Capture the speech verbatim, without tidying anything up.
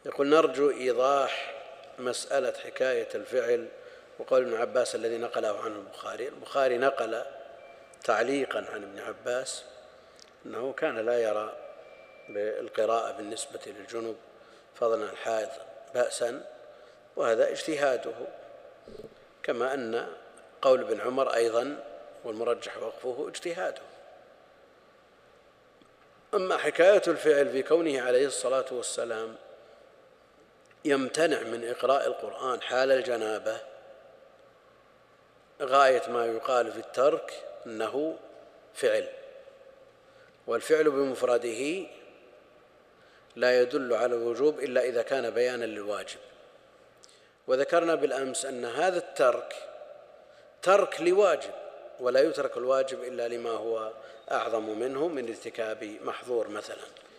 يقول: نرجو إيضاح مسألة حكاية الفعل وقول ابن عباس الذي نقله عنه البخاري. البخاري نقل تعليقا عن ابن عباس أنه كان لا يرى بالقراءة بالنسبة للجنب فضلا عن الحائض بأسا، وهذا اجتهاده، كما أن قول ابن عمر أيضا والمرجح وقفه اجتهاده. أما حكاية الفعل في كونه عليه الصلاة والسلام يمتنع من إقراء القرآن حال الجنابة، غاية ما يقال في الترك أنه فعل، والفعل بمفرده لا يدل على الوجوب إلا إذا كان بيانا للواجب. وذكرنا بالأمس أن هذا الترك ترك لواجب، ولا يترك الواجب إلا لما هو أعظم منه من ارتكاب محظور مثلا.